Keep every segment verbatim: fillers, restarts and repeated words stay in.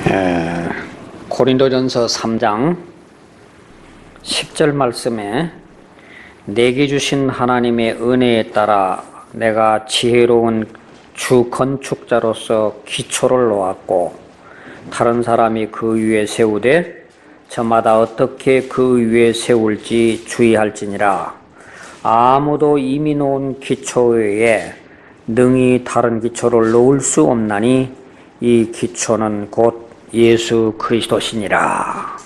에, 고린도전서 삼 장 십 절 말씀에 내게 주신 하나님의 은혜에 따라 내가 지혜로운 주 건축자로서 기초를 놓았고 다른 사람이 그 위에 세우되 저마다 어떻게 그 위에 세울지 주의할지니라. 아무도 이미 놓은 기초 외에 능히 다른 기초를 놓을 수 없나니 이 기초는 곧 예수 그리스도시니라.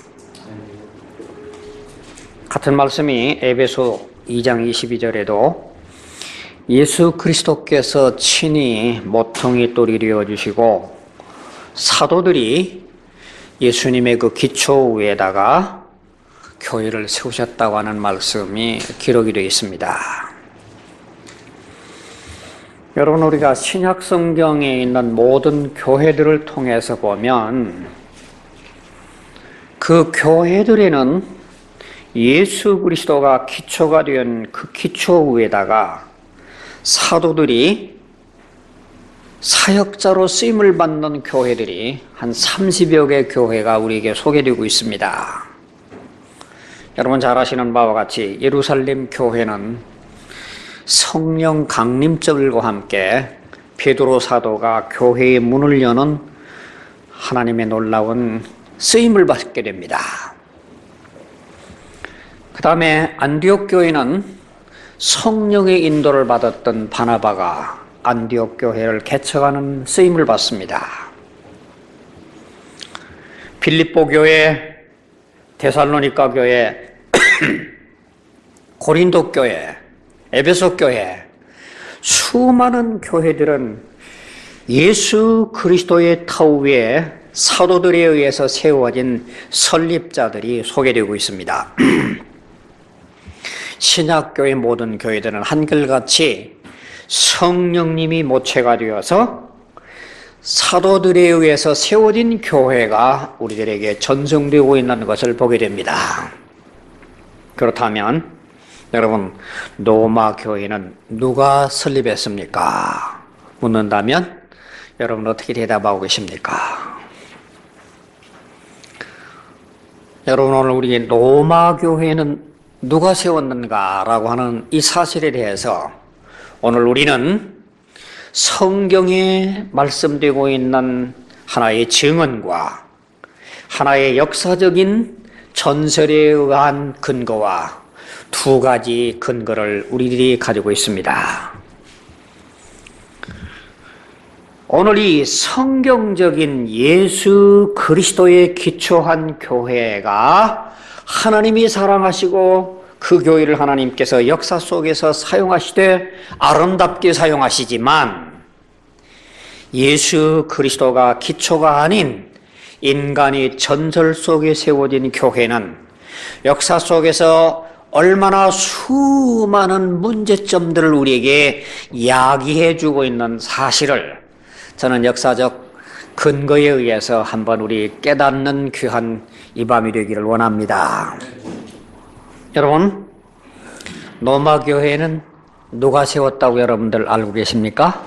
같은 말씀이 에베소 이 장 이십이 절에도 예수 그리스도께서 친히 모퉁이 돌이 되어주시고 사도들이 예수님의 그 기초 위에다가 교회를 세우셨다고 하는 말씀이 기록이 되어 있습니다. 여러분, 우리가 신약 성경에 있는 모든 교회들을 통해서 보면 그 교회들에는 예수 그리스도가 기초가 된 그 기초 위에다가 사도들이 사역자로 쓰임을 받는 교회들이 한 삼십여 개 교회가 우리에게 소개되고 있습니다. 여러분 잘 아시는 바와 같이 예루살렘 교회는 성령 강림절과 함께 베드로 사도가 교회의 문을 여는 하나님의 놀라운 쓰임을 받게 됩니다. 그 다음에 안디옥 교회는 성령의 인도를 받았던 바나바가 안디옥 교회를 개척하는 쓰임을 받습니다. 빌립보 교회, 데살로니가 교회, 고린도 교회, 에베소 교회, 수많은 교회들은 예수 그리스도의 터 위에 사도들에 의해서 세워진 설립자들이 소개되고 있습니다. 신약교회 모든 교회들은 한결같이 성령님이 모체가 되어서 사도들에 의해서 세워진 교회가 우리들에게 전승되고 있는 것을 보게 됩니다. 그렇다면 여러분, 로마 교회는 누가 설립했습니까? 묻는다면 여러분 어떻게 대답하고 계십니까? 여러분, 오늘 우리 로마 교회는 누가 세웠는가라고 하는 이 사실에 대해서 오늘 우리는 성경에 말씀되고 있는 하나의 증언과 하나의 역사적인 전설에 의한 근거와 두 가지 근거를 우리들이 가지고 있습니다. 오늘 이 성경적인 예수 그리스도에 기초한 교회가 하나님이 사랑하시고 그 교회를 하나님께서 역사 속에서 사용하시되 아름답게 사용하시지만 예수 그리스도가 기초가 아닌 인간의 전설 속에 세워진 교회는 역사 속에서 얼마나 수많은 문제점들을 우리에게 야기해 주고 있는 사실을 저는 역사적 근거에 의해서 한번 우리 깨닫는 귀한 이 밤이 되기를 원합니다. 여러분, 로마 교회는 누가 세웠다고 여러분들 알고 계십니까?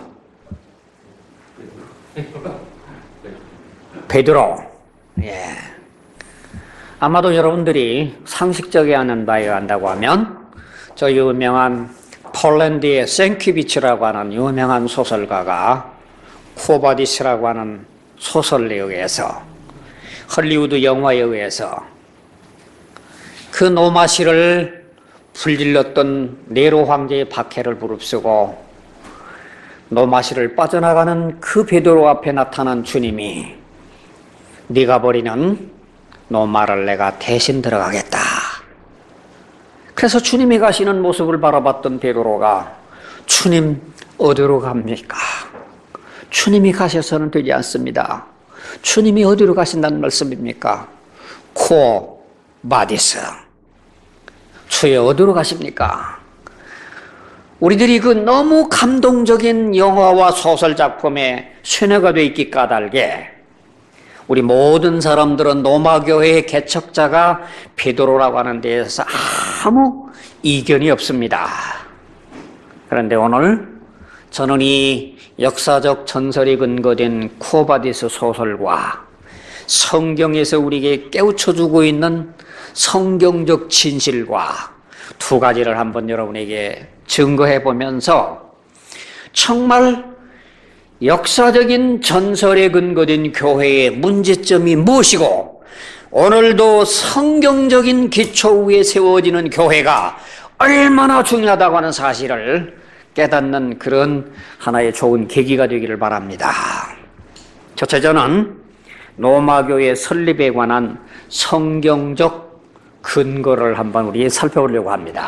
베드로. 예. 아마도 여러분들이 상식적이 않은 바에 한다고 하면 저 유명한 폴란드의 생키비치라고 하는 유명한 소설가가 쿠오바디스라고 하는 소설에 의해서 헐리우드 영화에 의해서 그 노마시를 불질렀던 네로 황제의 박해를 무릅쓰고 노마시를 빠져나가는 그 베드로 앞에 나타난 주님이 네가 버리는 노마를 내가 대신 들어가겠다. 그래서 주님이 가시는 모습을 바라봤던 베드로가 주님 어디로 갑니까? 주님이 가셔서는 되지 않습니다. 주님이 어디로 가신다는 말씀입니까? 쿠오 바디스. 주여 어디로 가십니까? 우리들이 그 너무 감동적인 영화와 소설 작품에 쇠뇌가 되어 있기 까닭에 우리 모든 사람들은 로마교회의 개척자가 베드로라고 하는 데에서 아무 이견이 없습니다. 그런데 오늘 저는 이 역사적 전설이 근거된 쿠오바디스 소설과 성경에서 우리에게 깨우쳐주고 있는 성경적 진실과 두 가지를 한번 여러분에게 증거해 보면서 정말 역사적인 전설에 근거된 교회의 문제점이 무엇이고 오늘도 성경적인 기초 위에 세워지는 교회가 얼마나 중요하다고 하는 사실을 깨닫는 그런 하나의 좋은 계기가 되기를 바랍니다. 첫째, 저는 로마교회 설립에 관한 성경적 근거를 한번 우리 살펴보려고 합니다.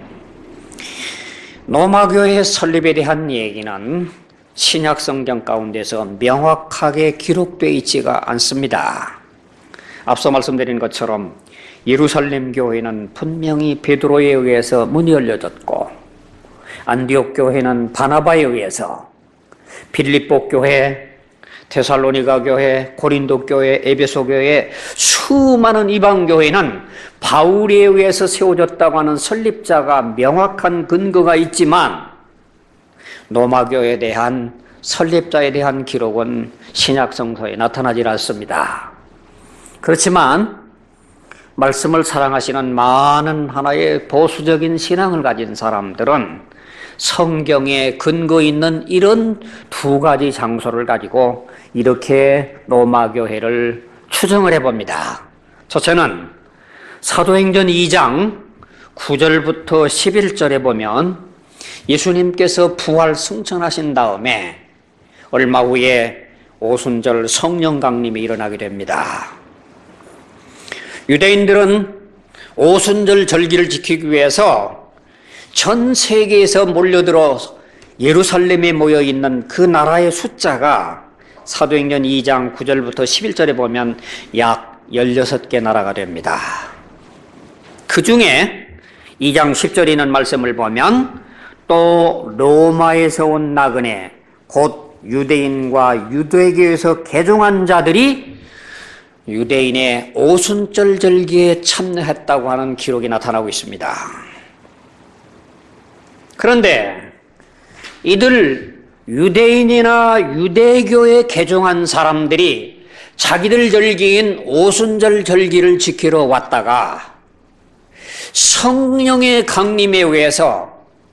로마교회 설립에 대한 얘기는 신약 성경 가운데서 명확하게 기록되어 있지가 않습니다. 앞서 말씀드린 것처럼 예루살렘 교회는 분명히 베드로에 의해서 문이 열려졌고 안디옥 교회는 바나바에 의해서, 빌립보 교회, 데살로니가 교회, 고린도 교회, 에베소 교회, 수많은 이방 교회는 바울에 의해서 세워졌다고 하는 설립자가 명확한 근거가 있지만 로마 교회에 대한 설립자에 대한 기록은 신약 성서에 나타나지 않습니다. 그렇지만 말씀을 사랑하시는 많은 하나의 보수적인 신앙을 가진 사람들은 성경에 근거 있는 이런 두 가지 장소를 가지고 이렇게 로마 교회를 추정을 해봅니다. 첫째는 사도행전 이 장 구 절부터 십일 절에 보면 예수님께서 부활 승천하신 다음에 얼마 후에 오순절 성령 강림이 일어나게 됩니다. 유대인들은 오순절 절기를 지키기 위해서 전 세계에서 몰려들어 예루살렘에 모여있는 그 나라의 숫자가 사도행전 이 장 구 절부터 십일 절에 보면 약 열여섯 개 나라가 됩니다. 그 중에 이 장 십 절에 있는 말씀을 보면 또 로마에서 온 나그네 곧 유대인과 유대교에서 개종한 자들이 유대인의 오순절 절기에 참여했다고 하는 기록이 나타나고 있습니다. 그런데 이들 유대인이나 유대교에 개종한 사람들이 자기들 절기인 오순절 절기를 지키러 왔다가 성령의 강림에 의해서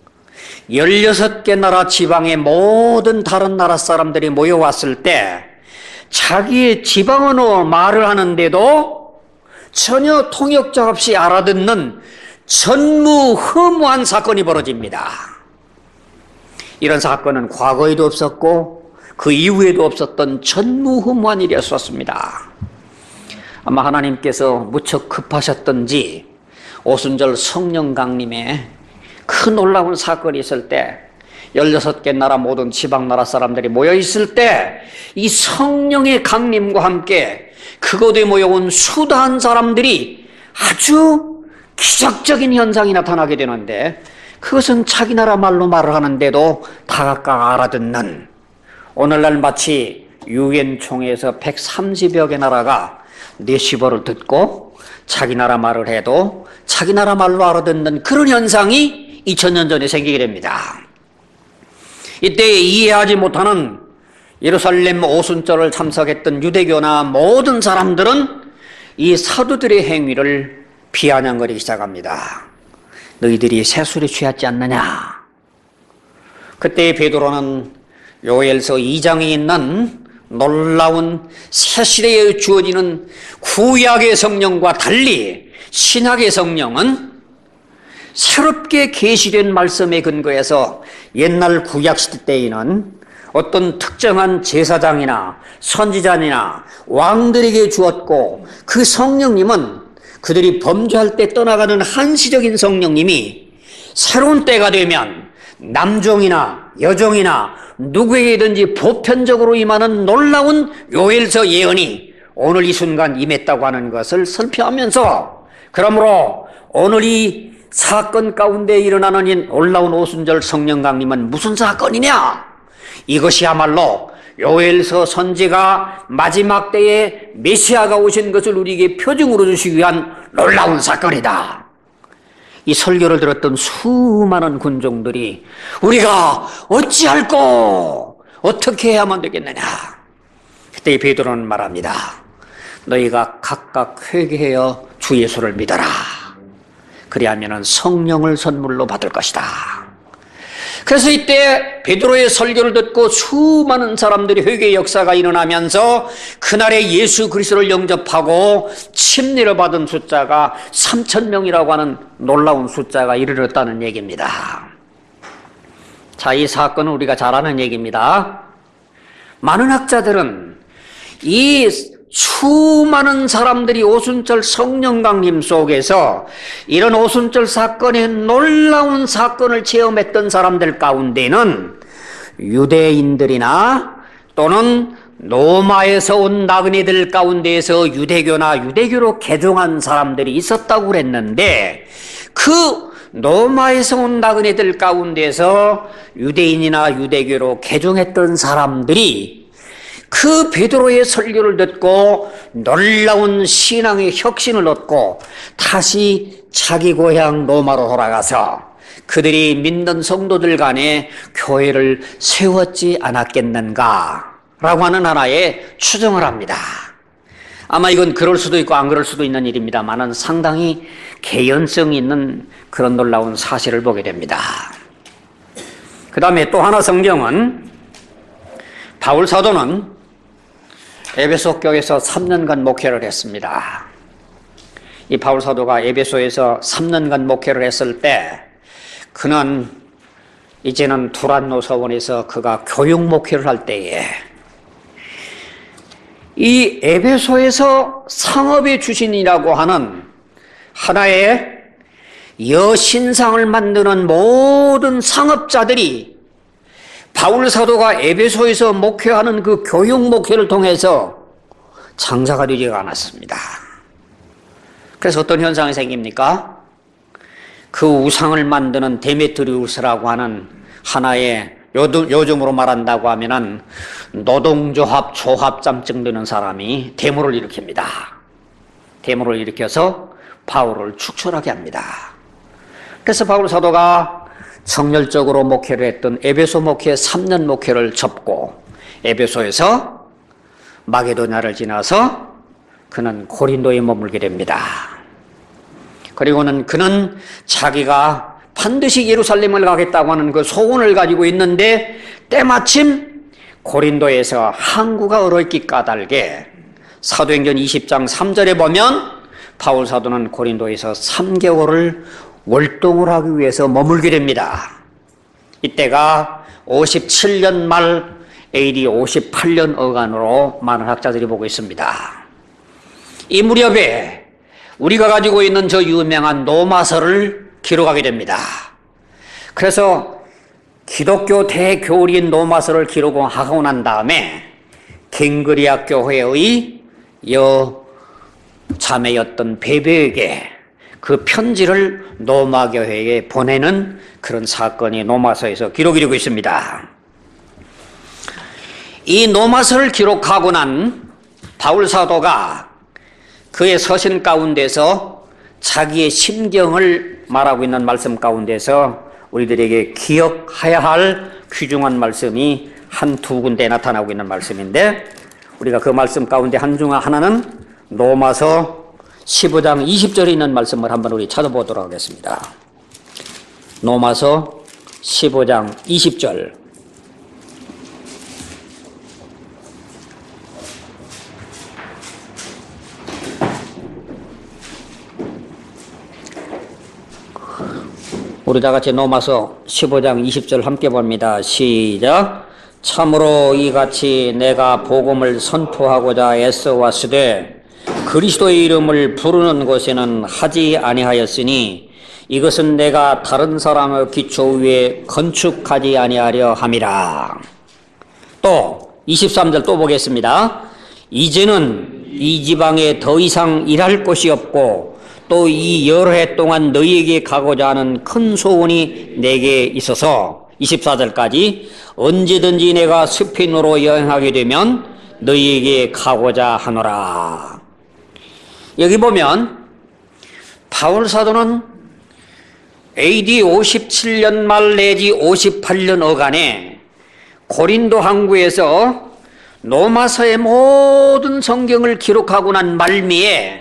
열여섯 개 나라 지방의 모든 다른 나라 사람들이 모여왔을 때 자기의 지방 언어 말을 하는데도 전혀 통역자 없이 알아듣는 전무후무한 사건이 벌어집니다. 이런 사건은 과거에도 없었고 그 이후에도 없었던 전무후무한 일이었었습니다. 아마 하나님께서 무척 급하셨던지 오순절 성령 강림에 큰 놀라운 사건이 있을 때 열여섯 개 나라 모든 지방 나라 사람들이 모여 있을 때 이 성령의 강림과 함께 그곳에 모여온 수다한 사람들이 아주 기적적인 현상이 나타나게 되는데 그것은 자기 나라 말로 말을 하는데도 다각각 알아듣는, 오늘날 마치 유엔 총회에서 백삼십여 개 나라가 네시버를 듣고 자기 나라 말을 해도 자기 나라 말로 알아듣는 그런 현상이 이천 년 전에 생기게 됩니다. 이때 이해하지 못하는 예루살렘 오순절을 참석했던 유대교나 모든 사람들은 이 사도들의 행위를 비아냥거리기 시작합니다. 너희들이 새술에 취하지 않느냐? 그때 베드로는 요엘서 이 장에 있는 놀라운 새 시대에 주어지는 구약의 성령과 달리 신약의 성령은 새롭게 계시된 말씀에 근거해서 옛날 구약시대 때에는 어떤 특정한 제사장이나 선지자나 왕들에게 주었고 그 성령님은 그들이 범죄할 때 떠나가는 한시적인 성령님이 새로운 때가 되면 남종이나 여종이나 누구에게든지 보편적으로 임하는 놀라운 요엘서 예언이 오늘 이 순간 임했다고 하는 것을 설명하면서, 그러므로 오늘 이 사건 가운데 일어나는 이 놀라운 오순절 성령 강림은 무슨 사건이냐? 이것이야말로 요엘서 선지가 마지막 때에 메시아가 오신 것을 우리에게 표징으로 주시기 위한 놀라운 사건이다. 이 설교를 들었던 수많은 군종들이 우리가 어찌할꼬, 어떻게 해야만 되겠느냐? 그때 베드로는 말합니다. 너희가 각각 회개하여 주 예수를 믿어라. 그리하면 성령을 선물로 받을 것이다. 그래서 이때 베드로의 설교를 듣고 수많은 사람들이 회개의 역사가 일어나면서 그날에 예수 그리스도를 영접하고 침례를 받은 숫자가 삼천 명이라고 하는 놀라운 숫자가 이르렀다는 얘기입니다. 자, 이 사건은 우리가 잘 아는 얘기입니다. 많은 학자들은 이 수많은 사람들이 오순절 성령 강림 속에서 이런 오순절 사건의 놀라운 사건을 체험했던 사람들 가운데는 유대인들이나 또는 로마에서 온 나그네들 가운데에서 유대교나 유대교로 개종한 사람들이 있었다고 그랬는데, 그 로마에서 온 나그네들 가운데서 유대인이나 유대교로 개종했던 사람들이 그 베드로의 설교를 듣고 놀라운 신앙의 혁신을 얻고 다시 자기 고향 로마로 돌아가서 그들이 믿는 성도들 간에 교회를 세웠지 않았겠는가라고 하는 하나의 추정을 합니다. 아마 이건 그럴 수도 있고 안 그럴 수도 있는 일입니다만은 상당히 개연성이 있는 그런 놀라운 사실을 보게 됩니다. 그 다음에 또 하나 성경은 바울 사도는 에베소 교회에서 삼 년간 목회를 했습니다. 이 바울 사도가 에베소에서 삼 년간 목회를 했을 때 그는 이제는 두란노 서원에서 그가 교육 목회를 할 때에 이 에베소에서 상업의 주신이라고 하는 하나의 여신상을 만드는 모든 상업자들이 바울 사도가 에베소에서 목회하는 그 교육 목회를 통해서 장사가 되지가 않았습니다. 그래서 어떤 현상이 생깁니까? 그 우상을 만드는 데메트리우스라고 하는 하나의 요즘으로 말한다고 하면은 노동조합 조합장증 되는 사람이 데모를 일으킵니다. 데모를 일으켜서 바울을 축출하게 합니다. 그래서 바울 사도가 정열적으로 목회를 했던 에베소 목회 삼 년 목회를 접고 에베소에서 마게도냐를 지나서 그는 고린도에 머물게 됩니다. 그리고는 그는 자기가 반드시 예루살렘을 가겠다고 하는 그 소원을 가지고 있는데 때마침 고린도에서 항구가 얼어있기 까닭에 사도행전 이십 장 삼 절에 보면 바울 사도는 고린도에서 삼 개월을 월동을 하기 위해서 머물게 됩니다. 이때가 오십칠 년 말 에이디 오십팔 년 어간으로 많은 학자들이 보고 있습니다. 이 무렵에 우리가 가지고 있는 저 유명한 로마서를 기록하게 됩니다. 그래서 기독교 대교리인 로마서를 기록하고 난 다음에 갱그리아 교회의 여 자매였던 베베에게 그 편지를 로마 교회에 보내는 그런 사건이 로마서에서 기록이 되고 있습니다. 이 로마서를 기록하고 난 바울 사도가 그의 서신 가운데서 자기의 심경을 말하고 있는 말씀 가운데서 우리들에게 기억해야 할 귀중한 말씀이 한 두 군데 나타나고 있는 말씀인데, 우리가 그 말씀 가운데 한 중 하나는 로마서 십오 장 이십 절에 있는 말씀을 한번 우리 찾아보도록 하겠습니다. 로마서 십오 장 이십 절. 우리 다 같이 로마서 십오 장 이십 절 함께 봅니다. 시작. 참으로 이같이 내가 복음을 선포하고자 애써왔으되 그리스도의 이름을 부르는 곳에는 하지 아니하였으니 이것은 내가 다른 사람의 기초 위에 건축하지 아니하려 함이라. 또 이십삼 절 또 보겠습니다. 이제는 이 지방에 더 이상 일할 곳이 없고 또 이 여러 해 동안 너희에게 가고자 하는 큰 소원이 내게 있어서 이십사 절까지 언제든지 내가 스페인으로 여행하게 되면 너희에게 가고자 하노라. 여기 보면 바울 사도는 에이디 오십칠 년 말 내지 오십팔 년 어간에 고린도 항구에서 로마서의 모든 성경을 기록하고 난 말미에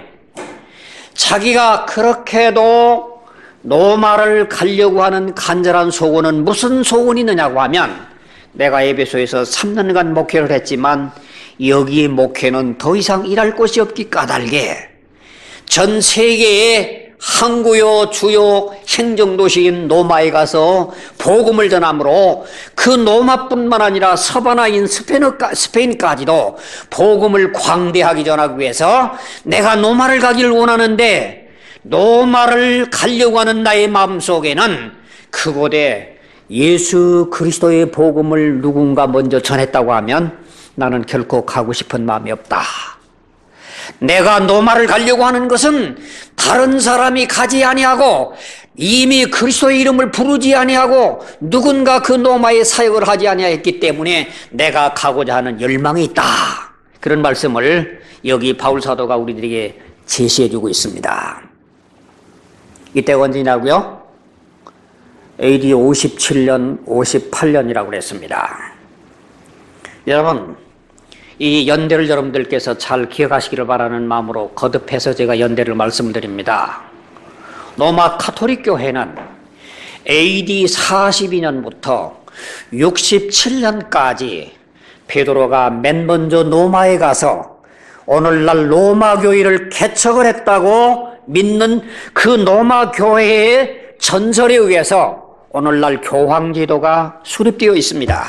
자기가 그렇게도 로마를 가려고 하는 간절한 소원은 무슨 소원이 있느냐고 하면, 내가 에베소에서 삼 년간 목회를 했지만 여기에 목회는 더 이상 일할 곳이 없기 까닭에 전 세계의 항구요 주요 행정도시인 로마에 가서 복음을 전함으로 그 로마뿐만 아니라 서바나인 스페인까지도 복음을 광대하게 전하기 위해서 내가 로마를 가기를 원하는데, 로마를 가려고 하는 나의 마음속에는 그곳에 예수 그리스도의 복음을 누군가 먼저 전했다고 하면 나는 결코 가고 싶은 마음이 없다. 내가 로마를 가려고 하는 것은 다른 사람이 가지 아니하고 이미 그리스도의 이름을 부르지 아니하고 누군가 그 로마의 사역을 하지 아니하였기 때문에 내가 가고자 하는 열망이 있다. 그런 말씀을 여기 바울 사도가 우리들에게 제시해 주고 있습니다. 이때가 언제냐고요? 에이디 오십칠 년, 오십팔 년이라고 그랬습니다. 여러분, 이 연대를 여러분들께서 잘 기억하시기를 바라는 마음으로 거듭해서 제가 연대를 말씀드립니다. 로마 가톨릭 교회는 에이디 사십이 년부터 육십칠 년까지 베드로가 맨 먼저 로마에 가서 오늘날 로마 교회를 개척을 했다고 믿는 그 로마 교회의 전설에 의해서 오늘날 교황 제도가 수립되어 있습니다.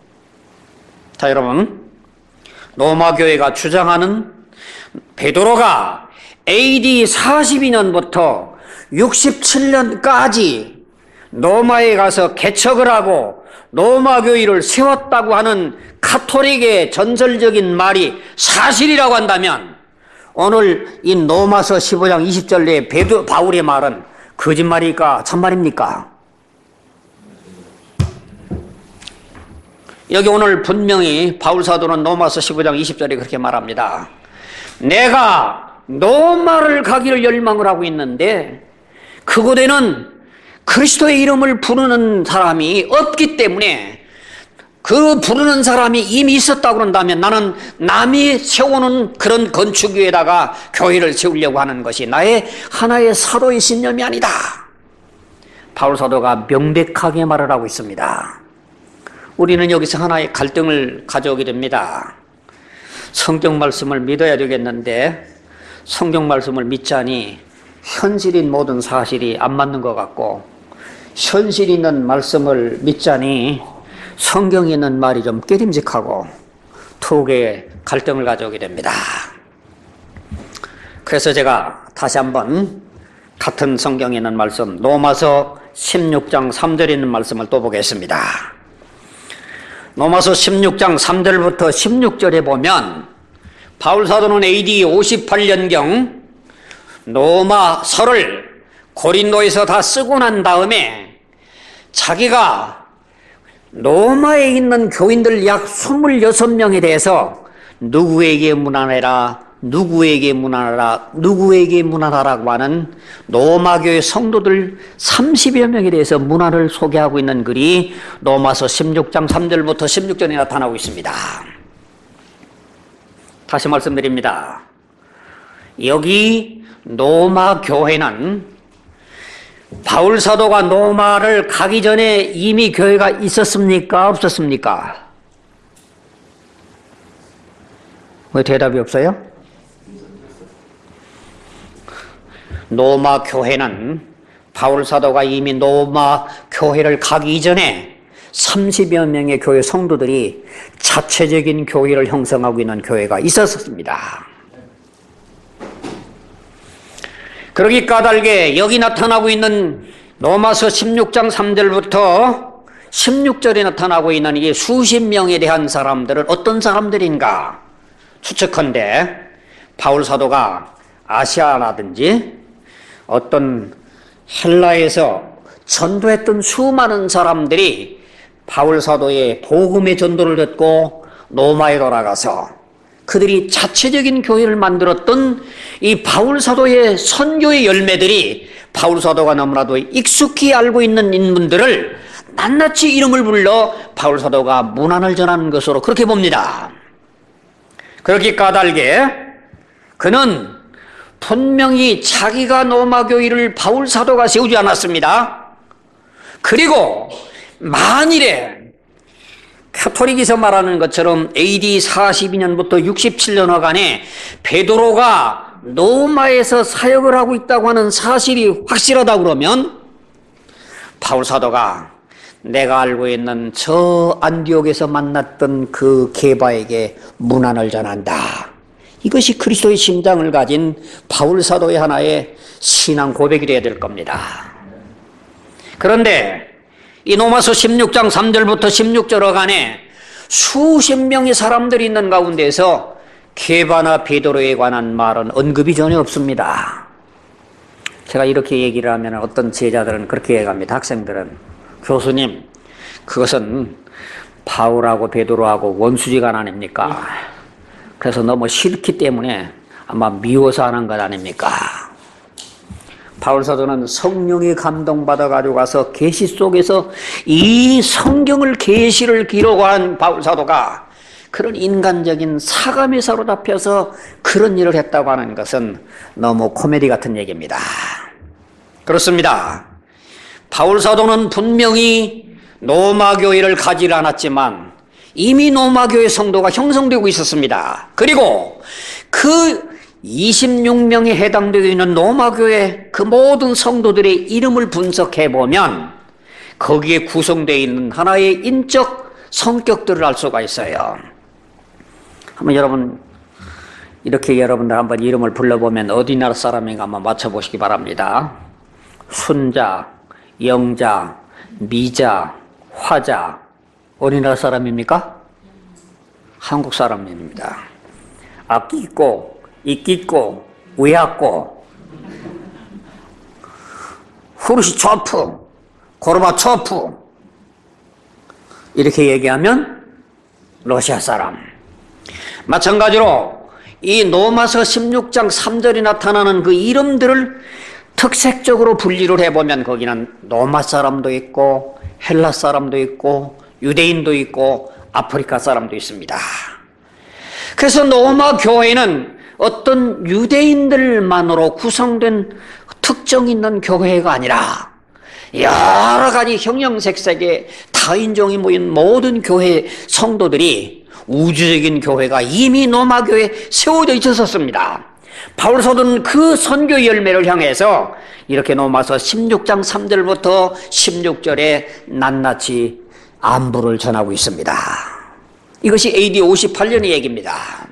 자, 여러분, 로마 교회가 주장하는 베드로가 에이디 사십이 년부터 육십칠 년까지 로마에 가서 개척을 하고 로마 교회를 세웠다고 하는 가톨릭의 전설적인 말이 사실이라고 한다면, 오늘 이 로마서 십오 장 이십 절에 베드 바울의 말은 거짓말입니까? 참말입니까? 여기 오늘 분명히 바울 사도는 로마서 십오 장 이십 절에 그렇게 말합니다. 내가 로마를 가기를 열망을 하고 있는데 그곳에는 그리스도의 이름을 부르는 사람이 없기 때문에, 그 부르는 사람이 이미 있었다고 그런다면 나는 남이 세우는 그런 건축 위에다가 교회를 세우려고 하는 것이 나의 하나의 사도의 신념이 아니다. 바울 사도가 명백하게 말을 하고 있습니다. 우리는 여기서 하나의 갈등을 가져오게 됩니다. 성경 말씀을 믿어야 되겠는데 성경 말씀을 믿자니 현실인 모든 사실이 안 맞는 것 같고, 현실 있는 말씀을 믿자니 성경에 있는 말이 좀 깨림직하고 두 개의 갈등을 가져오게 됩니다. 그래서 제가 다시 한번 같은 성경에 있는 말씀, 로마서 십육 장 삼 절에 있는 말씀을 또 보겠습니다. 로마서 십육 장 삼 절부터 십육 절에 보면 바울 사도는 에이디 오십팔 년경 로마서를 고린도에서 다 쓰고 난 다음에 자기가 로마에 있는 교인들 약 이십육 명에 대해서 누구에게 문안해라, 누구에게 문안하라, 누구에게 문안하라고 하는 로마교회 성도들 삼십여 명에 대해서 문안을 소개하고 있는 글이 로마서 십육 장 삼 절부터 십육 절에 나타나고 있습니다. 다시 말씀드립니다. 여기 로마 교회는 바울 사도가 로마를 가기 전에 이미 교회가 있었습니까? 없었습니까? 왜 대답이 없어요? 로마 교회는 바울 사도가 이미 로마 교회를 가기 이전에 삼십여 명의 교회 성도들이 자체적인 교회를 형성하고 있는 교회가 있었습니다. 그러기 까닭에 여기 나타나고 있는 로마서 십육 장 삼 절부터 십육 절에 나타나고 있는 이 수십 명에 대한 사람들은 어떤 사람들인가 추측컨대 바울 사도가 아시아라든지 어떤 헬라에서 전도했던 수많은 사람들이 바울 사도의 복음의 전도를 듣고 로마에 돌아가서 그들이 자체적인 교회를 만들었던 이 바울 사도의 선교의 열매들이 바울 사도가 너무나도 익숙히 알고 있는 인물들을 낱낱이 이름을 불러 바울 사도가 문안을 전하는 것으로 그렇게 봅니다. 그렇게 까닭에 그는 분명히 자기가 로마 교회를 바울 사도가 세우지 않았습니다. 그리고 만일에 카톨릭에서 말하는 것처럼 에이디 사십이 년부터 육십칠 년간에 베드로가 로마에서 사역을 하고 있다고 하는 사실이 확실하다 그러면 바울 사도가 내가 알고 있는 저 안디옥에서 만났던 그 게바에게 문안을 전한다. 이것이 그리스도의 심장을 가진 바울 사도의 하나의 신앙 고백이 되어야 될 겁니다. 그런데 이 로마서 십육 장 삼 절부터 십육 절간에 수십 명의 사람들이 있는 가운데서 게바나 베드로에 관한 말은 언급이 전혀 없습니다. 제가 이렇게 얘기를 하면 어떤 제자들은 그렇게 얘기합니다. 학생들은 교수님, 그것은 바울하고 베드로하고 원수지간 아닙니까? 그래서 너무 싫기 때문에 아마 미워서 하는 것 아닙니까? 바울 사도는 성령이 감동받아 가지고 가서 계시 속에서 이 성경을 계시를 기록한 바울 사도가 그런 인간적인 사감에 사로잡혀서 그런 일을 했다고 하는 것은 너무 코미디 같은 얘기입니다. 그렇습니다. 바울 사도는 분명히 로마 교회를 가지 않았지만 이미 로마 교회 성도가 형성되고 있었습니다. 그리고 그 이십육 명에 해당되어 있는 로마 교회 그 모든 성도들의 이름을 분석해 보면 거기에 구성되어 있는 하나의 인적 성격들을 알 수가 있어요. 한번 여러분 이렇게 여러분들 한번 이름을 불러보면 어디 나라 사람인가 한번 맞춰보시기 바랍니다. 순자, 영자, 미자, 화자. 어느 나라 사람입니까? 한국 사람입니다. 아끼고, 이끼고, 우야고, 후르시초프, 고르바초프. 이렇게 얘기하면 러시아 사람. 마찬가지로 이 로마서 십육 장 삼 절이 나타나는 그 이름들을 특색적으로 분리를 해보면 거기는 로마 사람도 있고 헬라 사람도 있고 유대인도 있고 아프리카 사람도 있습니다. 그래서 로마 교회는 어떤 유대인들만으로 구성된 특정 있는 교회가 아니라 여러 가지 형형색색의 다인종이 모인 모든 교회 성도들이 우주적인 교회가 이미 로마 교회에 세워져 있었습니다. 바울 사도는 그 선교 열매를 향해서 이렇게 로마서 십육 장 삼 절부터 십육 절에 낱낱이 안부를 전하고 있습니다. 이것이 에이디 오십팔 년의 얘기입니다.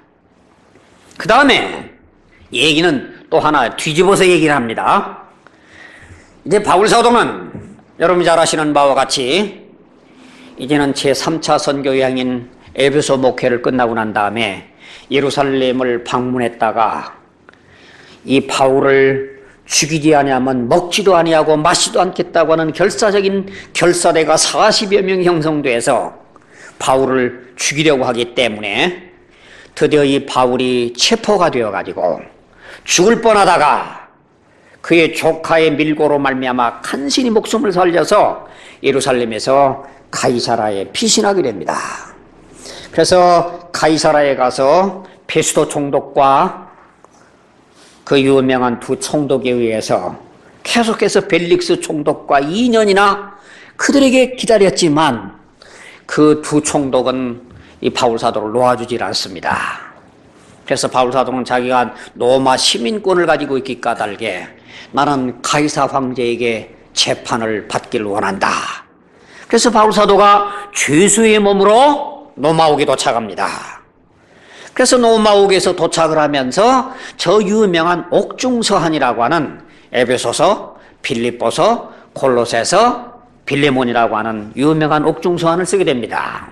그 다음에 얘기는 또 하나 뒤집어서 얘기를 합니다. 이제 바울 사도는 여러분이 잘 아시는 바와 같이 이제는 제삼 차 선교 여행인 에베소 목회를 끝나고 난 다음에 예루살렘을 방문했다가 이 바울을 죽이지 아니하면 먹지도 아니하고 마시도 않겠다고 하는 결사적인 결사대가 사십여 명 형성돼서 바울을 죽이려고 하기 때문에 드디어 이 바울이 체포가 되어가지고 죽을 뻔하다가 그의 조카의 밀고로 말미암아 간신히 목숨을 살려서 예루살렘에서 가이사라에 피신하게 됩니다. 그래서 가이사라에 가서 베스도 총독과 그 유명한 두 총독에 의해서 계속해서 벨릭스 총독과 이 년이나 그들에게 기다렸지만 그 두 총독은 이 바울 사도를 놓아주질 않습니다. 그래서 바울 사도는 자기가 로마 시민권을 가지고 있기 까닭에 나는 가이사 황제에게 재판을 받기를 원한다. 그래서 바울 사도가 죄수의 몸으로 로마옥에 도착합니다. 그래서 로마옥에서 도착을 하면서 저 유명한 옥중서한이라고 하는 에베소서, 빌립보서, 골로새서, 빌레몬이라고 하는 유명한 옥중서한을 쓰게 됩니다.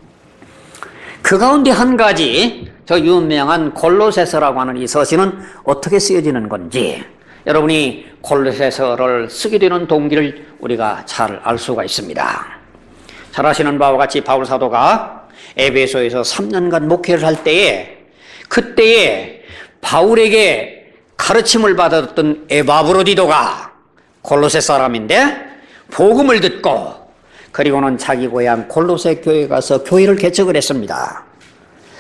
그 가운데 한 가지 저 유명한 골로새서라고 하는 이 서신은 어떻게 쓰여지는 건지 여러분이 골로새서를 쓰게 되는 동기를 우리가 잘 알 수가 있습니다. 잘 아시는 바와 같이 바울 사도가 에베소에서 삼 년간 목회를 할 때에 그때에 바울에게 가르침을 받았던 에바브로디도가 골로새 사람인데 복음을 듣고 그리고는 자기 고향 골로새 교회에 가서 교회를 개척을 했습니다.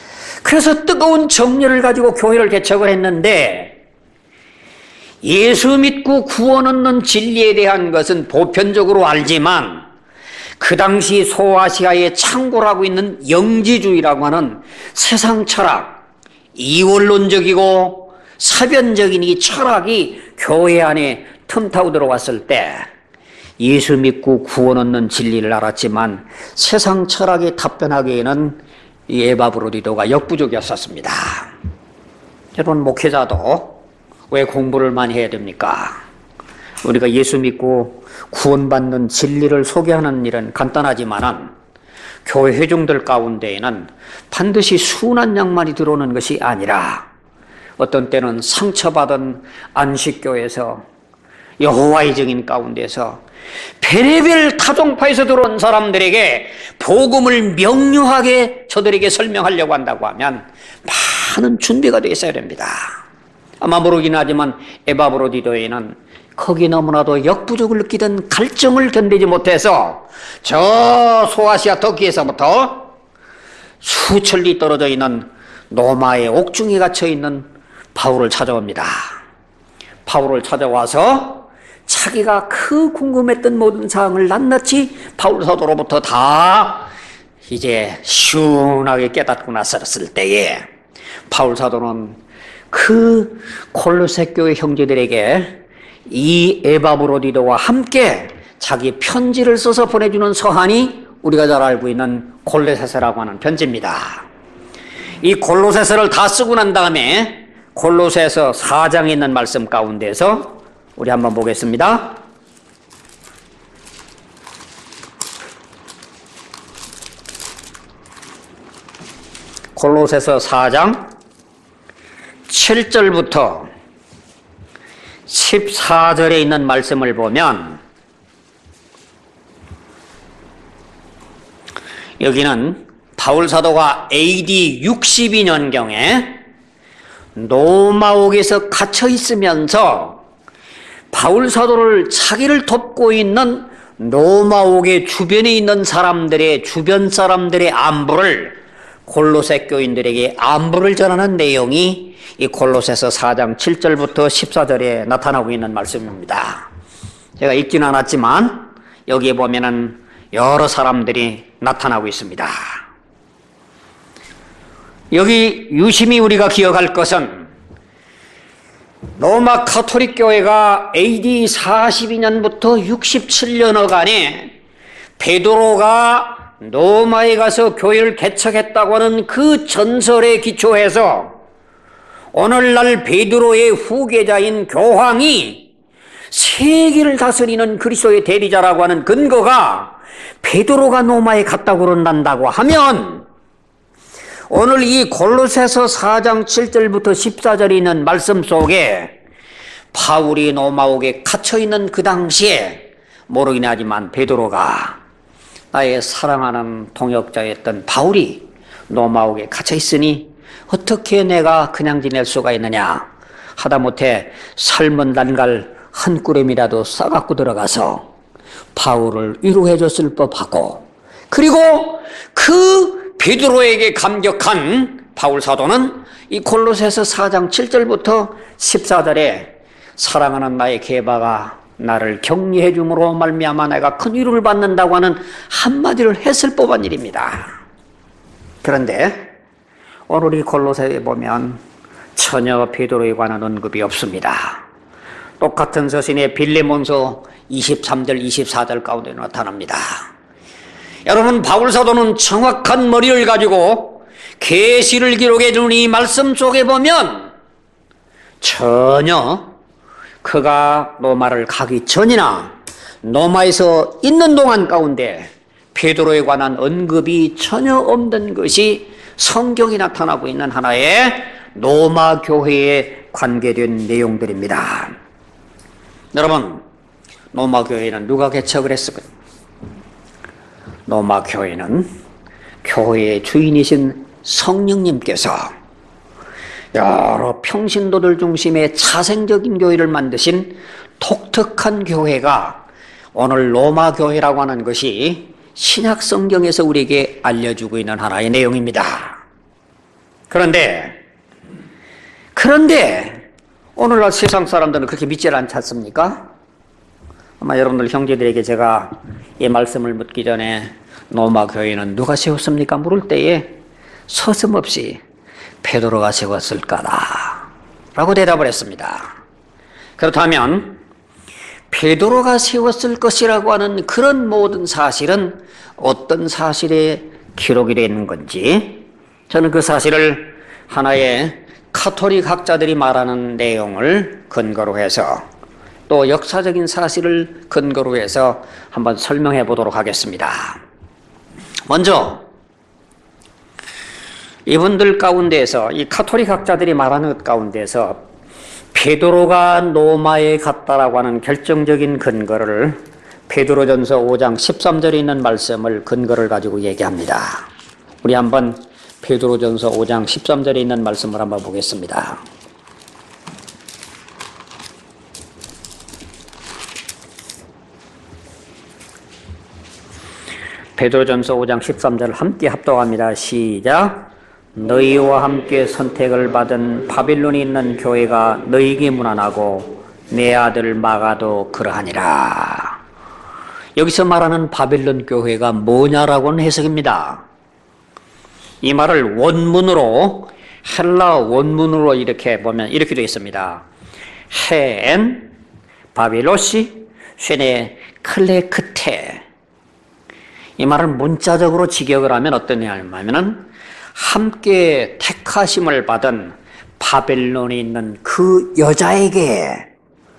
그래서 뜨거운 정열을 가지고 교회를 개척을 했는데, 예수 믿고 구원 얻는 진리에 대한 것은 보편적으로 알지만 그 당시 소아시아에 창궐하고 있는 영지주의라고 하는 세상 철학, 이원론적이고 사변적인 이 철학이 교회 안에 틈타고 들어왔을 때 예수 믿고 구원 얻는 진리를 알았지만 세상 철학에 답변하기에는 이 에바브로디도가 역부족이었었습니다. 여러분, 목회자도 왜 공부를 많이 해야 됩니까? 우리가 예수 믿고 구원받는 진리를 소개하는 일은 간단하지만은 교회 회중들 가운데에는 반드시 순한 양만이 들어오는 것이 아니라 어떤 때는 상처받은 안식교에서 여호와의 증인 가운데서 별의별 타종파에서 들어온 사람들에게 복음을 명료하게 저들에게 설명하려고 한다고 하면 많은 준비가 되어 있어야 됩니다. 아마 모르긴 하지만 에바브로디도에는 거기 너무나도 역부족을 느끼던 갈증을 견디지 못해서 저 소아시아 터키에서부터 수천리 떨어져 있는 로마의 옥중에 갇혀 있는 바울을 찾아옵니다. 바울을 찾아와서 자기가 그 궁금했던 모든 사항을 낱낱이 바울 사도로부터 다 이제 시원하게 깨닫고 나섰을 때에 바울 사도는 그 골로새 교회 형제들에게 이 에바브로디도와 함께 자기 편지를 써서 보내주는 서한이 우리가 잘 알고 있는 골로새서라고 하는 편지입니다. 이 골로새서를 다 쓰고 난 다음에 골로새서 사 장에 있는 말씀 가운데서 우리 한번 보겠습니다. 골로새서 사 장 칠 절부터 십사 절에 있는 말씀을 보면 여기는 바울 사도가 에이디 육십이 년경에 로마옥에서 갇혀 있으면서 바울 사도를 자기를 돕고 있는 로마옥의 주변에 있는 사람들의 주변 사람들의 안부를 골로새 교인들에게 안부를 전하는 내용이 이 골로새서 사 장 칠 절부터 십사 절에 나타나고 있는 말씀입니다. 제가 읽지는 않았지만 여기에 보면은 여러 사람들이 나타나고 있습니다. 여기 유심히 우리가 기억할 것은 로마 가톨릭 교회가 에이디 사십이 년부터 육십칠 년어간에 베드로가 로마에 가서 교회를 개척했다고 하는 그 전설에 기초해서 오늘날 베드로의 후계자인 교황이 세계를 다스리는 그리스도의 대리자라고 하는 근거가 베드로가 로마에 갔다고 그런단다고 하면 오늘 이 골로새서 사 장 칠 절부터 십사 절에 있는 말씀 속에 바울이 로마옥에 갇혀있는 그 당시에 모르긴 하지만 베드로가 나의 사랑하는 동역자였던 바울이 로마옥에 갇혀있으니 어떻게 내가 그냥 지낼 수가 있느냐, 하다못해 삶은 난갈 한 꾸러미라도 싸갖고 들어가서 바울을 위로해 줬을 법하고, 그리고 그 베드로에게 감격한 바울 사도는 이 골로새서 사 장 칠 절부터 십사 절에 사랑하는 나의 게바가 나를 격려해 줌으로 말미암아 내가 큰 위로를 받는다고 하는 한마디를 했을 법한 일입니다. 그런데 오늘 이 골로새에 보면 전혀 베드로에 관한 언급이 없습니다. 똑같은 서신의 빌레몬서 이십삼 절 이십사 절 가운데 나타납니다. 여러분, 바울 사도는 정확한 머리를 가지고 계시를 기록해 준 이 말씀 속에 보면 전혀 그가 로마를 가기 전이나 로마에서 있는 동안 가운데 베드로에 관한 언급이 전혀 없는 것이 성경이 나타나고 있는 하나의 로마 교회에 관계된 내용들입니다. 여러분, 로마 교회는 누가 개척을 했을까요? 로마 교회는 교회의 주인이신 성령님께서 여러 평신도들 중심의 자생적인 교회를 만드신 독특한 교회가 오늘 로마 교회라고 하는 것이 신약 성경에서 우리에게 알려주고 있는 하나의 내용입니다. 그런데 그런데 오늘날 세상 사람들은 그렇게 믿지 않지 않습니까? 아마 여러분들 형제들에게 제가 이 말씀을 묻기 전에 로마 교회는 누가 세웠습니까? 물을 때에 서슴없이 베드로가 세웠을 거다 라고 대답을 했습니다. 그렇다면 베드로가 세웠을 것이라고 하는 그런 모든 사실은 어떤 사실에 기록이 되어 있는 건지, 저는 그 사실을 하나의 카톨릭 학자들이 말하는 내용을 근거로 해서 또 역사적인 사실을 근거로 해서 한번 설명해 보도록 하겠습니다. 먼저 이분들 가운데서, 이 카톨릭 학자들이 말하는 것 가운데서 베드로가 로마에 갔다라고 하는 결정적인 근거를 베드로전서 오 장 십삼 절에 있는 말씀을 근거를 가지고 얘기합니다. 우리 한번 베드로전서 오 장 십삼 절에 있는 말씀을 한번 보겠습니다. 베드로전서 오 장 십삼 절 함께 합독합니다. 시작. 너희와 함께 선택을 받은 바빌론에 있는 교회가 너희에게 문안하고 내 아들 마가도 그러하니라. 여기서 말하는 바빌론 교회가 뭐냐라고는 해석입니다. 이 말을 원문으로, 헬라 원문으로 이렇게 보면 이렇게 되어 있습니다. 헤엔 바빌로시 쉐네 클레크테. 이 말을 문자적으로 직역을 하면 어떠냐면은 함께 택하심을 받은 바벨론에 있는 그 여자에게,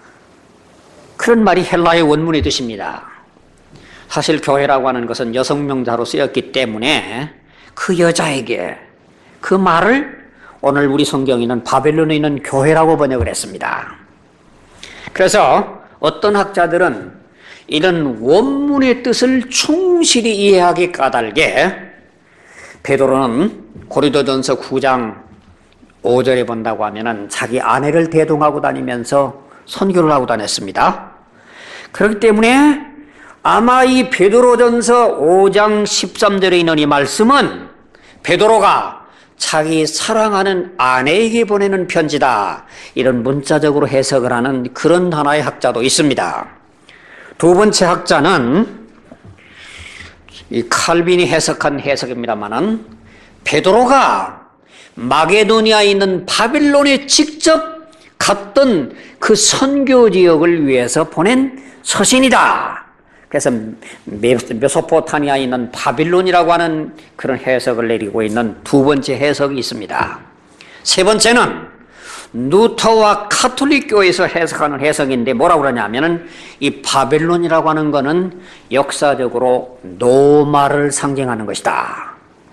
그런 말이 헬라의 원문의 뜻입니다. 사실 교회라고 하는 것은 여성명사로 쓰였기 때문에 그 여자에게, 그 말을 오늘 우리 성경에는 바벨론에 있는 교회라고 번역을 했습니다. 그래서 어떤 학자들은 이런 원문의 뜻을 충실히 이해하기 까닭에 베드로는 고린도전서 구 장 오 절에 본다고 하면은 자기 아내를 대동하고 다니면서 선교를 하고 다녔습니다. 그렇기 때문에 아마 이 베드로전서 오 장 십삼 절에 있는 이 말씀은 베드로가 자기 사랑하는 아내에게 보내는 편지다, 이런 문자적으로 해석을 하는 그런 하나의 학자도 있습니다. 두 번째 학자는 이 칼빈이 해석한 해석입니다만은 베드로가 마게도니아에 있는 바빌론에 직접 갔던 그 선교 지역을 위해서 보낸 서신이다. 그래서 메소포타미아에 있는 바빌론이라고 하는 그런 해석을 내리고 있는 두 번째 해석이 있습니다. 세 번째는 루터와 카톨릭 교회에서 해석하는 해석인데 뭐라고 그러냐면은 이 바벨론이라고 하는 것은 역사적으로 로마를 상징하는 것이다.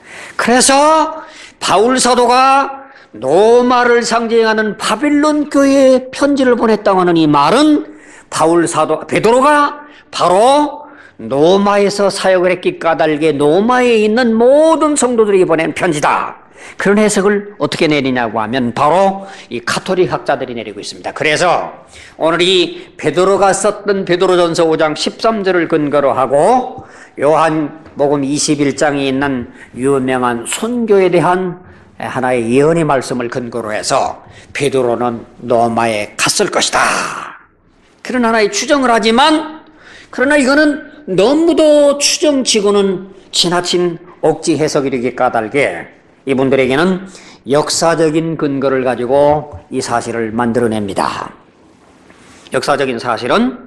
그래서 바울 사도가 로마를 상징하는 바벨론 교회에 편지를 보냈다고 하는 이 말은 바울 사도 베드로가 바로 로마에서 사역을 했기 까닭에 로마에 있는 모든 성도들에게 보낸 편지다. 그런 해석을 어떻게 내리냐고 하면 바로 이 카톨릭 학자들이 내리고 있습니다. 그래서 오늘 이 베드로가 썼던 베드로전서 오 장 십삼 절을 근거로 하고 요한복음 이십일 장에 있는 유명한 선교에 대한 하나의 예언의 말씀을 근거로 해서 베드로는 로마에 갔을 것이다, 그런 하나의 추정을 하지만, 그러나 이거는 너무도 추정치고는 지나친 억지 해석이 되기 까닭에 이분들에게는 역사적인 근거를 가지고 이 사실을 만들어냅니다. 역사적인 사실은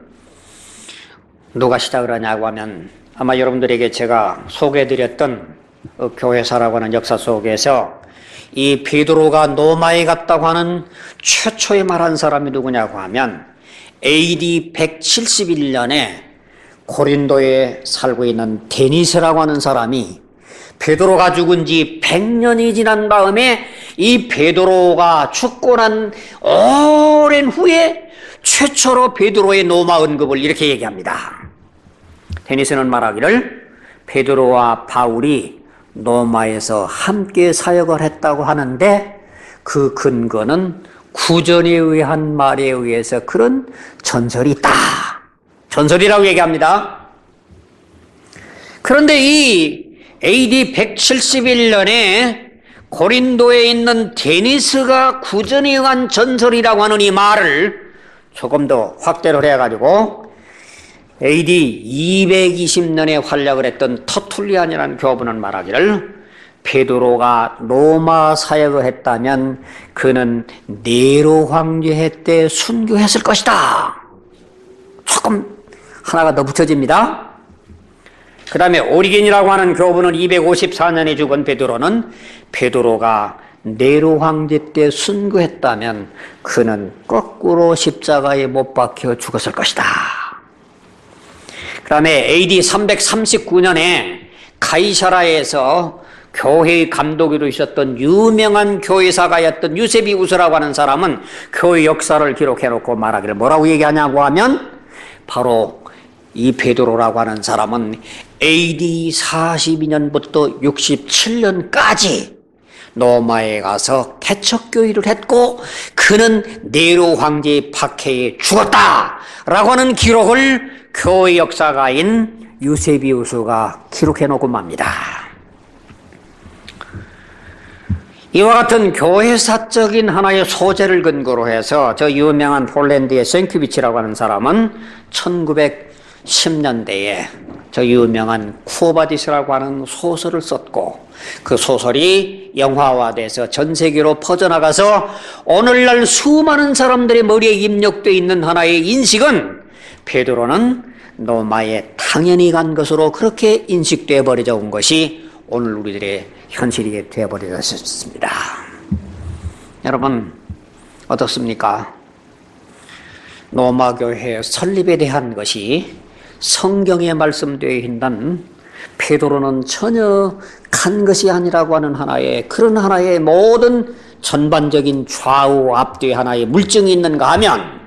누가 시작을 하냐고 하면 아마 여러분들에게 제가 소개해드렸던 그 교회사라고 하는 역사 속에서 이 베드로가 로마에 갔다고 하는 최초에 말한 사람이 누구냐고 하면 에이디 백칠십일 년에 고린도에 살고 있는 데니스라고 하는 사람이 베드로가 죽은 지 백 년이 지난 다음에 이 베드로가 죽고 난 오랜 후에 최초로 베드로의 로마 언급을 이렇게 얘기합니다. 데니스는 말하기를 베드로와 바울이 로마에서 함께 사역을 했다고 하는데 그 근거는 구전에 의한 말에 의해서 그런 전설이 있다, 전설이라고 얘기합니다. 그런데 이 에이디 백칠십일 년에 고린도에 있는 데니스가 구전에 의한 전설이라고 하는 이 말을 조금 더 확대를 해가지고 에이디 이백이십 년에 활약을 했던 터툴리안이라는 교부는 말하기를 베드로가 로마 사역을 했다면 그는 네로 황제 때 순교했을 것이다. 조금 하나가 더 붙여집니다. 그 다음에 오리겐이라고 하는 교부는 이백오십사 년에 죽은 베드로는 베드로가 네로 황제 때 순교했다면 그는 거꾸로 십자가에 못 박혀 죽었을 것이다. 그 다음에 에이디 삼백삼십구 년에 가이사라에서 교회의 감독으로 있었던 유명한 교회사가였던 유세비우스라고 하는 사람은 교회 역사를 기록해놓고 말하기를 뭐라고 얘기하냐고 하면 바로 이 베드로라고 하는 사람은 에이디 사십이 년부터 육십칠 년까지 로마에 가서 개척교회를 했고 그는 네로 황제의 박해에 죽었다라고 하는 기록을 교회 역사가인 유세비우스가 기록해놓고 맙니다. 이와 같은 교회사적인 하나의 소재를 근거로 해서 저 유명한 폴란드의 생큐비치라고 하는 사람은 천구백십 년대에 저 유명한 쿠오바디스라고 하는 소설을 썼고 그 소설이 영화화돼서 전 세계로 퍼져나가서 오늘날 수많은 사람들의 머리에 입력되어 있는 하나의 인식은 베드로는 로마에 당연히 간 것으로 그렇게 인식되어 버려져 온 것이 오늘 우리들의 현실이 되어버렸습니다. 여러분 어떻습니까? 로마 교회 설립에 대한 것이 성경에 말씀되어 있는 베드로는 전혀 간 것이 아니라고 하는 하나의 그런 하나의 모든 전반적인 좌우 앞뒤 하나의 물증이 있는가 하면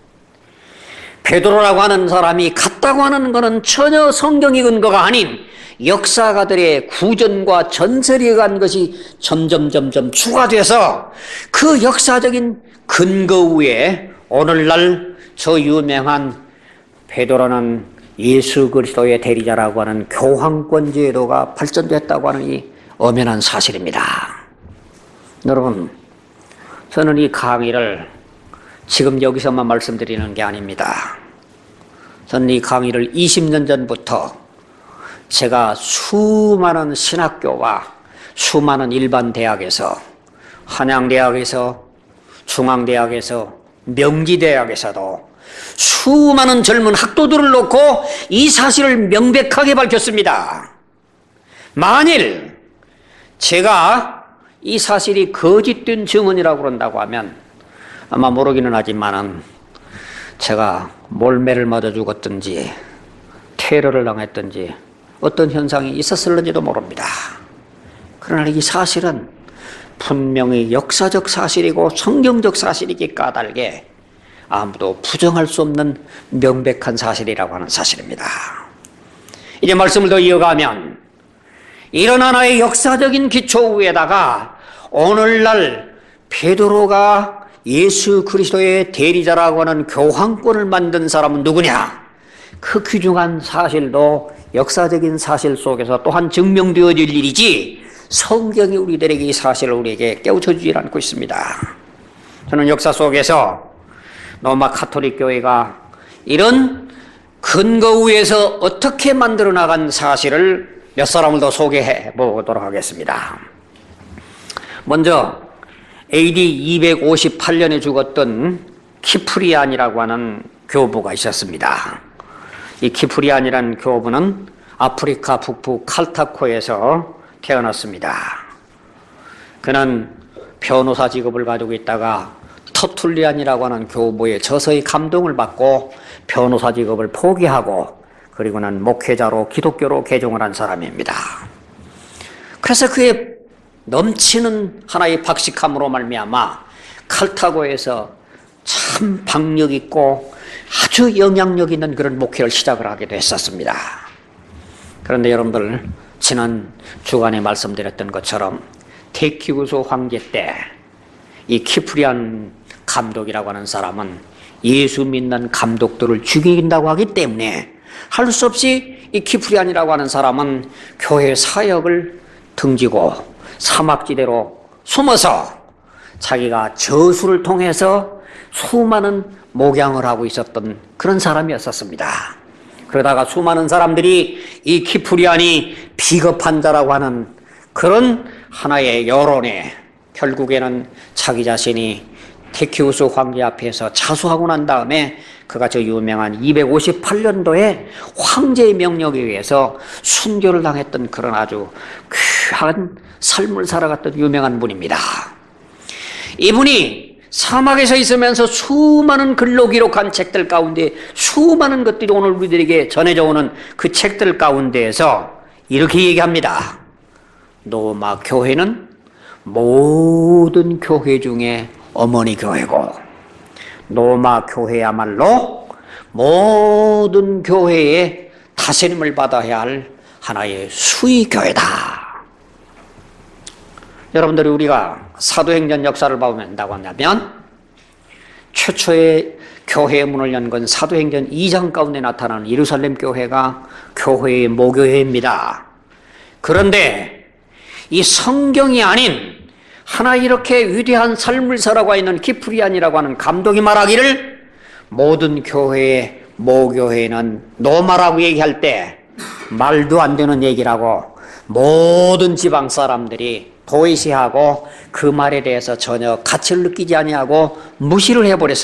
베드로라고 하는 사람이 갔다고 하는 것은 전혀 성경의 근거가 아닌 역사가들의 구전과 전설에 의한 것이 점점 점점 추가돼서 그 역사적인 근거 위에 오늘날 저 유명한 베드로는 예수 그리스도의 대리자라고 하는 교황권 제도가 발전됐다고 하는 이 엄연한 사실입니다. 여러분, 저는 이 강의를 지금 여기서만 말씀드리는 게 아닙니다. 저는 이 강의를 이십 년 전부터 제가 수많은 신학교와 수많은 일반 대학에서 한양대학에서 중앙대학에서 명지대학에서도 수많은 젊은 학도들을 놓고 이 사실을 명백하게 밝혔습니다. 만일 제가 이 사실이 거짓된 증언이라고 그런다고 하면 아마 모르기는 하지만은 제가 몰매를 맞아 죽었든지 테러를 당했든지 어떤 현상이 있었을는지도 모릅니다. 그러나 이 사실은 분명히 역사적 사실이고 성경적 사실이기 까닭에 아무도 부정할 수 없는 명백한 사실이라고 하는 사실입니다. 이제 말씀을 더 이어가면 이런 하나의 역사적인 기초 위에다가 오늘날 베드로가 예수 그리스도의 대리자라고 하는 교황권을 만든 사람은 누구냐? 그 귀중한 사실도 역사적인 사실 속에서 또한 증명되어질 일이지 성경이 우리들에게 이 사실을 우리에게 깨우쳐주지 않고 있습니다. 저는 역사 속에서 로마 가톨릭 교회가 이런 근거 위에서 어떻게 만들어 나간 사실을 몇 사람을 더 소개해 보도록 하겠습니다. 먼저 에이디 이백오십팔 년에 죽었던 키프리안이라고 하는 교부가 있었습니다. 이 키프리안이라는 교부는 아프리카 북부 칼타코에서 태어났습니다. 그는 변호사 직업을 가지고 있다가 터툴리안이라고 하는 교부의 저서의 감동을 받고 변호사 직업을 포기하고 그리고는 목회자로 기독교로 개종을 한 사람입니다. 그래서 그의 넘치는 하나의 박식함으로 말미암아 칼타고에서 참 박력 있고 아주 영향력 있는 그런 목회를 시작을 하게 됐었습니다. 그런데 여러분들 지난 주간에 말씀드렸던 것처럼 테키우스 황제 때 이 키프리안 감독이라고 하는 사람은 예수 믿는 감독들을 죽인다고 하기 때문에 할 수 없이 이 키프리안이라고 하는 사람은 교회 사역을 등지고 사막지대로 숨어서 자기가 저수를 통해서 수많은 목양을 하고 있었던 그런 사람이었었습니다. 그러다가 수많은 사람들이 이 키프리안이 비겁한 자라고 하는 그런 하나의 여론에 결국에는 자기 자신이 테키우스 황제 앞에서 자수하고 난 다음에 그가 저 유명한 이백오십팔 년도에 황제의 명령에 의해서 순교를 당했던 그런 아주 귀한 삶을 살아갔던 유명한 분입니다. 이분이 사막에서 있으면서 수많은 글로 기록한 책들 가운데 수많은 것들이 오늘 우리들에게 전해져 오는 그 책들 가운데에서 이렇게 얘기합니다. 로마 교회는 모든 교회 중에 어머니 교회고 로마 교회야말로 모든 교회의 다스림을 받아야 할 하나의 수의교회다. 여러분들이 우리가 사도행전 역사를 보면다고 한다면 최초의 교회의 문을 연 건 사도행전 이 장 가운데 나타나는 예루살렘 교회가 교회의 모교회입니다. 그런데 이 성경이 아닌 하나 이렇게 위대한 삶을 살아가고 있는 키프리안이라고 하는 감독이 말하기를 모든 교회의 모교회는 노마라고 얘기할 때 말도 안 되는 얘기라고 모든 지방 사람들이 도외시하고 그 말에 대해서 전혀 가치를 느끼지 아니하고 무시를 해버렸습니다.